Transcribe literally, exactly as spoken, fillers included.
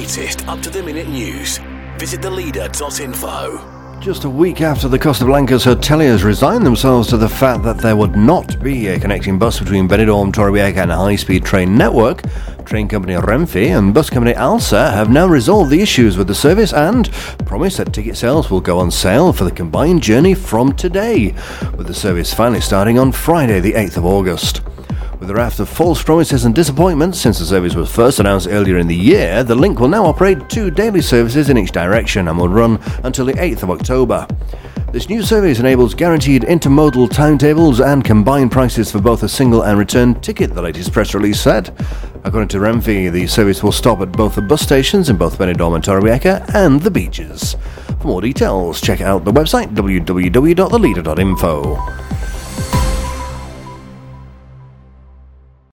latest up-to-the-minute news. Visit the leader dot info. Just a week after the Costa Blancas hoteliers resigned themselves to the fact that there would not be a connecting bus between Benidorm, Torrevieja and a high-speed train network, train company Renfe and bus company Alsa have now resolved the issues with the service and promised that ticket sales will go on sale for the combined journey from today, with the service finally starting on Friday the eighth of August. With a raft of false promises and disappointments since the service was first announced earlier in the year, the link will now operate two daily services in each direction and will run until the eighth of October. This new service enables guaranteed intermodal timetables and combined prices for both a single and return ticket, the latest press release said. According to Renfe, the service will stop at both the bus stations in both Benidorm and Torrevieja and the beaches. For more details, check out the website w w w dot the leader dot info.